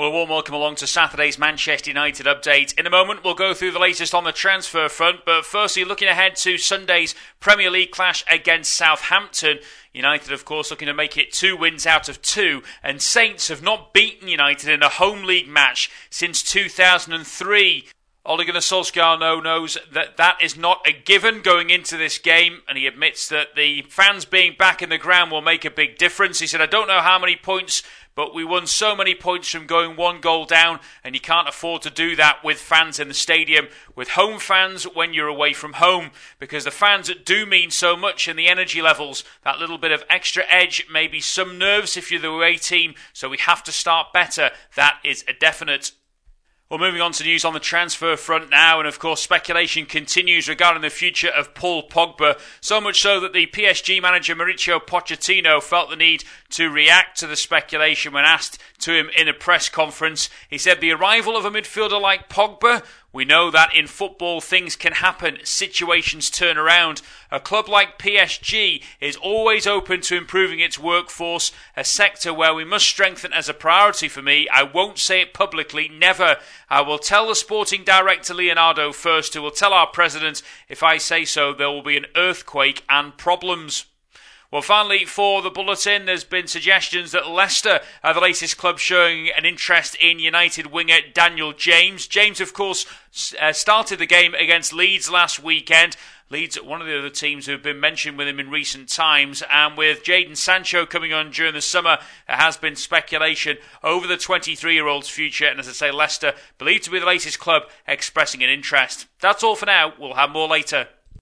Well, a warm welcome along to Saturday's Manchester United update. In a moment, we'll go through the latest on the transfer front, but firstly, looking ahead to Sunday's Premier League clash against Southampton. United, of course, looking to make it 2 wins out of 2, and Saints have not beaten United in a home league match since 2003. Ole Gunnar Solskjaer knows that is not a given going into this game, and he admits that the fans being back in the ground will make a big difference. He said, I don't know how many points, but we won so many points from going 1 goal down, and you can't afford to do that with fans in the stadium, with home fans when you're away from home, because the fans do mean so much in the energy levels. That little bit of extra edge, maybe some nerves if you're the away team, so we have to start better. That is a definite. Well, moving on to news on the transfer front now, and of course speculation continues regarding the future of Paul Pogba, so much so that the PSG manager Mauricio Pochettino felt the need to react to the speculation when asked to him in a press conference. He said the arrival of a midfielder like Pogba, we know that in football things can happen, situations turn around. A club like PSG is always open to improving its workforce, a sector where we must strengthen as a priority for me. I won't say it publicly, never. I will tell the sporting director Leonardo first, who will tell our president, if I say so, there will be an earthquake and problems. Well, finally, for the bulletin, there's been suggestions that Leicester are the latest club showing an interest in United winger Daniel James. James, of course, started the game against Leeds last weekend. Leeds, one of the other teams who have been mentioned with him in recent times. And with Jadon Sancho coming on during the summer, there has been speculation over the 23-year-old's future. And as I say, Leicester, believed to be the latest club expressing an interest. That's all for now. We'll have more later.